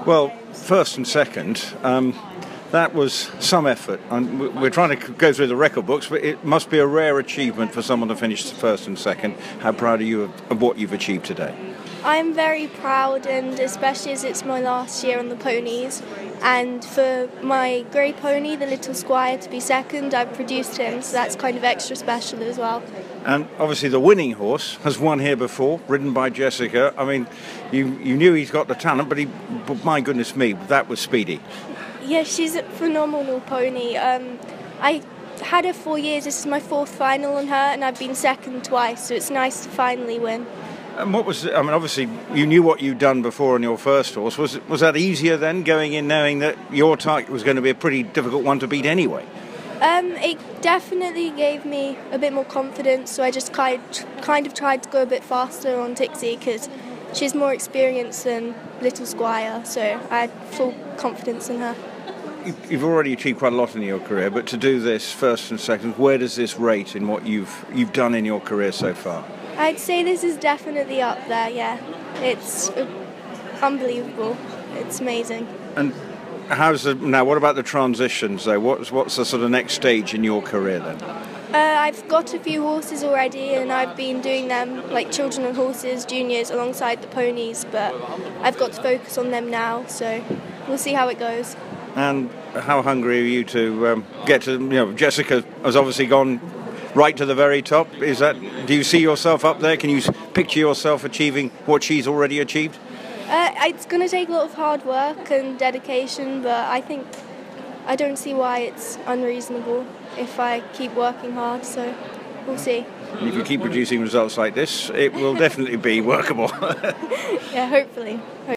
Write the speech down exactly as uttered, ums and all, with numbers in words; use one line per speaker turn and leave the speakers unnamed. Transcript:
Well, first and second, um, that was some effort. And w- we're trying to c- go through the record books, but it must be a rare achievement for someone to finish first and second. How proud are you of, of what you've achieved today?
I'm very proud, and especially as it's my last year on the ponies, and for my grey pony, the Little Squire, to be second, I've produced him, so that's kind of extra special as well.
And obviously the winning horse has won here before, ridden by Jessica. I mean, you, you knew he's got the talent, but he, but my goodness me, that was speedy.
Yeah, she's a phenomenal pony. Um, I had her four years, this is my fourth final on her, and I've been second twice, so it's nice to finally win.
And what was, I mean, obviously you knew what you'd done before on your first horse. Was it, was that easier then, going in knowing that your target was going to be a pretty difficult one to beat anyway?
Um, it definitely gave me a bit more confidence, so I just kind kind of tried to go a bit faster on Tixie because she's more experienced than Little Squire, so I had full confidence in her.
You've already achieved quite a lot in your career, but to do this first and second, where does this rate in what you've you've done in your career so far?
I'd say this is definitely up there, yeah. It's uh, unbelievable. It's amazing.
And how's the, now, what about the transitions though? What's, what's the sort of next stage in your career then?
Uh, I've got a few horses already, and I've been doing them like children and horses, juniors, alongside the ponies, but I've got to focus on them now, so we'll see how it goes.
And how hungry are you to um, get to, you know, Jessica has obviously gone right to the very top. Is that, do you see yourself up there? Can you picture yourself achieving what she's already achieved?
Uh, it's going to take a lot of hard work and dedication, but I think I don't see why it's unreasonable if I keep working hard, so we'll see.
And if you keep producing results like this, it will definitely be workable.
Yeah, hopefully.